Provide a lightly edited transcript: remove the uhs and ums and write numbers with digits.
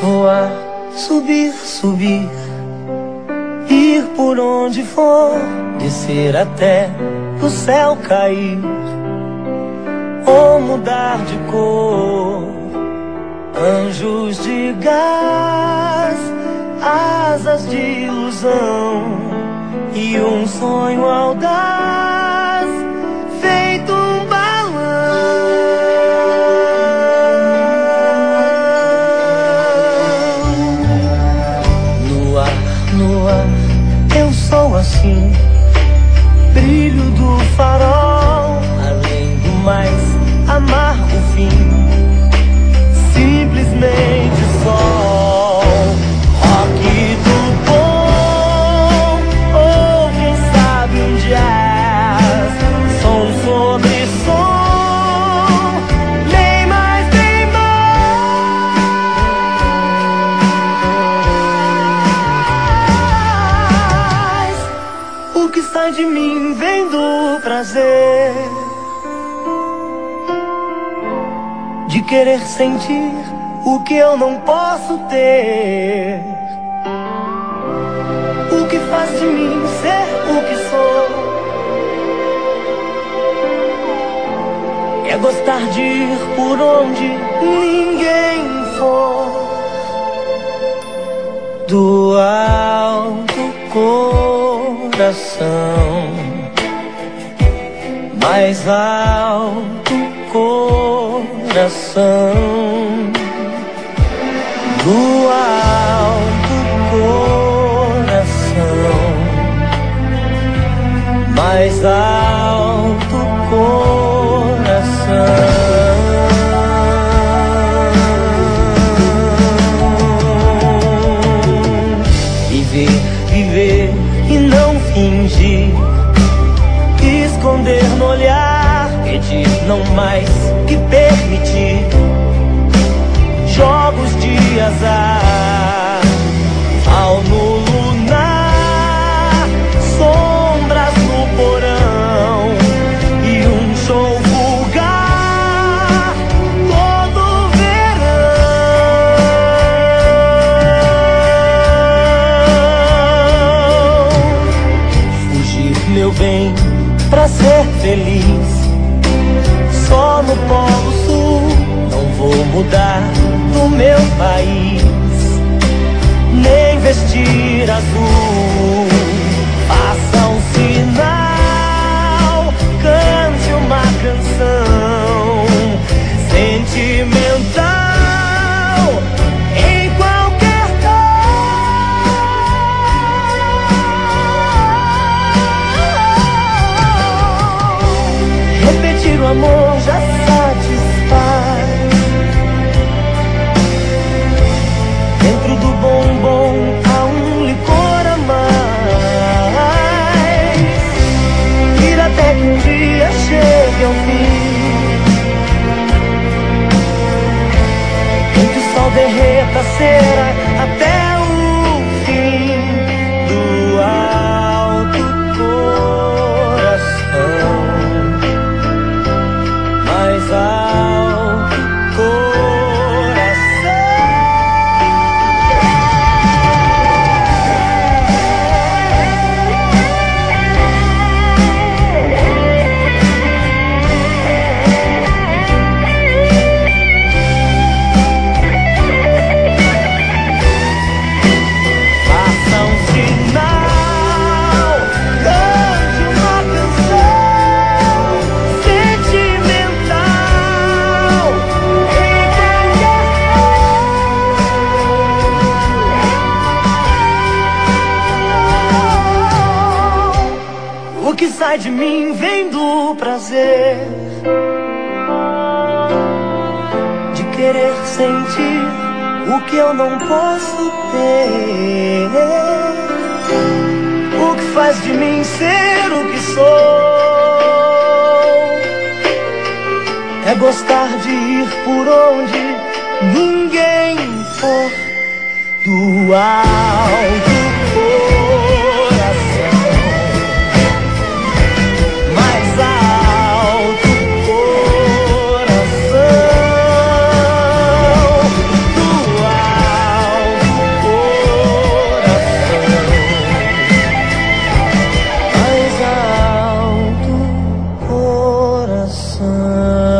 Voar, subir, subir, ir por onde for, descer até o céu cair, ou mudar de cor. Anjos de gás, asas de ilusão e um sonho audaz, feito um balão. No ar, eu sou assim, brilho do farol, além do mais amargo fim, simplesmente sol. Rock do bom, ou quem sabe um jazz, som sobre som, nem mais nem mais. O que sai de mim vem do prazer de querer sentir o que eu não posso ter. O que faz de mim ser o que sou é gostar de ir por onde ninguém for. Do alto coração, mais alto coração, do alto coração, mais alto coração. Viver, viver e não fingir, esconder no olhar, pedir não mais que permitir. Jogos de azar, ao no lunar, sombras no porão e um show vulgar todo verão. Fugir, meu bem, pra ser feliz, só no Polo Sul. Não vou mudar do meu país, nem vestir azul. Faça um sinal, cante uma canção sentimental em qualquer tom. Repetir o amor já satisfaz. Dentro do bombom há um licor a mais, ir até que um dia chegue ao fim, em que o sol derreta a cera até o fim. Do alto coração, mais alto coração. Faça um sinal, cante uma canção sentimental em qualquer. O que sai de mim vem do prazer de querer sentir o que eu não posso ter. O que faz de mim ser o que sou é gostar de ir por onde ninguém for. Do alto coração, mais alto coração, do alto coração.